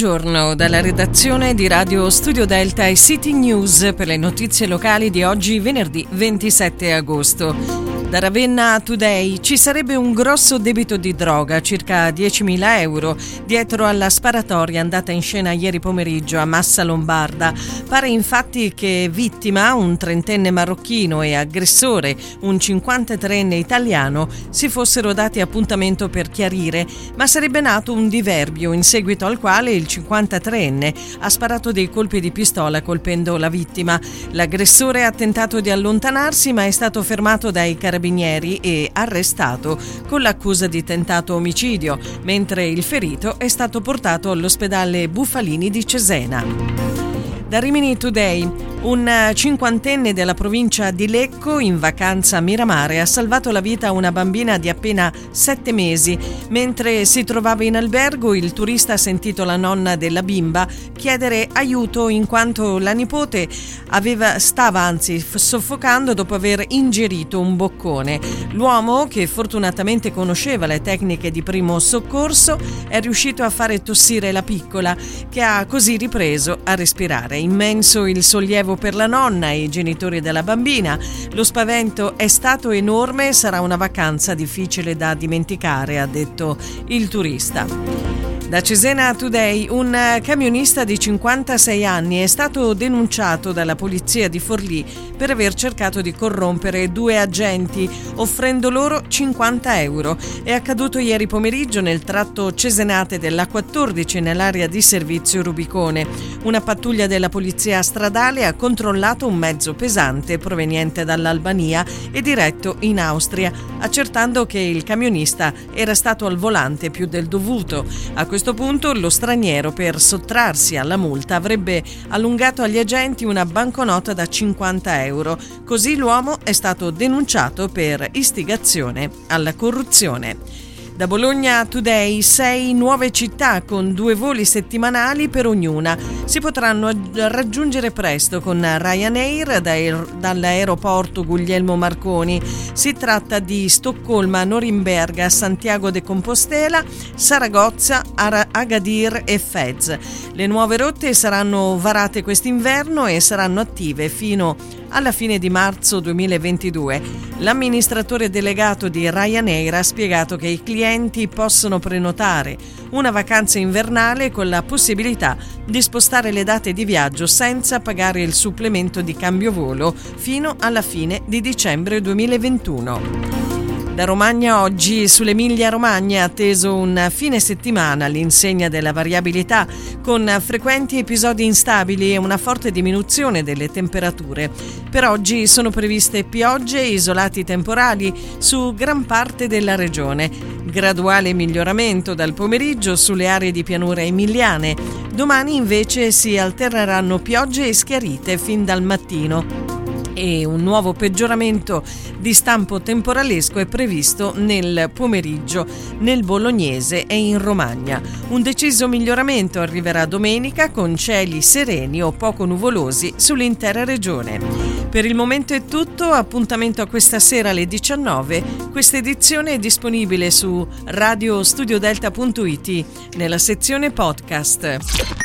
Buongiorno dalla redazione di Radio Studio Delta e City News per le notizie locali di oggi, venerdì 27 agosto. Da Ravenna Today: ci sarebbe un grosso debito di droga, circa 10.000 euro, dietro alla sparatoria andata in scena ieri pomeriggio a Massa Lombarda. Pare infatti che vittima, un trentenne marocchino, e aggressore, un 53enne italiano, si fossero dati appuntamento per chiarire, ma sarebbe nato un diverbio in seguito al quale il 53enne ha sparato dei colpi di pistola colpendo la vittima. L'aggressore ha tentato di allontanarsi ma è stato fermato dai carabinieri e arrestato con l'accusa di tentato omicidio, mentre il ferito è stato portato all'ospedale Bufalini di Cesena. Da Rimini Today: un cinquantenne della provincia di Lecco, in vacanza a Miramare, ha salvato la vita a una bambina di appena 7 mesi. Mentre si trovava in albergo, il turista ha sentito la nonna della bimba chiedere aiuto in quanto la nipote stava soffocando dopo aver ingerito un boccone. L'uomo, che fortunatamente conosceva le tecniche di primo soccorso, è riuscito a fare tossire la piccola, che ha così ripreso a respirare. Immenso il sollievo per la nonna e i genitori della bambina. Lo spavento è stato enorme, sarà una vacanza difficile da dimenticare, ha detto il turista. Da Cesena Today: un camionista di 56 anni è stato denunciato dalla polizia di Forlì per aver cercato di corrompere 2 agenti offrendo loro 50 euro. È accaduto ieri pomeriggio nel tratto Cesenate della 14 nell'area di servizio Rubicone. Una pattuglia della polizia stradale ha controllato un mezzo pesante proveniente dall'Albania e diretto in Austria, accertando che il camionista era stato al volante più del dovuto. A questo punto lo straniero, per sottrarsi alla multa, avrebbe allungato agli agenti una banconota da 50 euro. Così l'uomo è stato denunciato per istigazione alla corruzione. Da Bologna Today: 6 nuove città con 2 voli settimanali per ognuna. Si potranno raggiungere presto con Ryanair dall'aeroporto Guglielmo Marconi. Si tratta di Stoccolma, Norimberga, Santiago de Compostela, Saragozza, Agadir e Fez. Le nuove rotte saranno varate quest'inverno e saranno attive fino alla fine di marzo 2022. L'amministratore delegato di Ryanair ha spiegato che i clienti possono prenotare una vacanza invernale con la possibilità di spostare le date di viaggio senza pagare il supplemento di cambio volo fino alla fine di dicembre 2021. Da Romagna oggi: sull'Emilia Romagna è atteso un fine settimana all'insegna della variabilità, con frequenti episodi instabili e una forte diminuzione delle temperature. Per oggi sono previste piogge e isolati temporali su gran parte della regione. Graduale miglioramento dal pomeriggio sulle aree di pianura emiliane. Domani invece si alterneranno piogge e schiarite fin dal mattino. E un nuovo peggioramento di stampo temporalesco è previsto nel pomeriggio nel Bolognese e in Romagna. Un deciso miglioramento arriverà domenica con cieli sereni o poco nuvolosi sull'intera regione. Per il momento è tutto, appuntamento a questa sera alle 19. Questa edizione è disponibile su radiostudiodelta.it nella sezione podcast.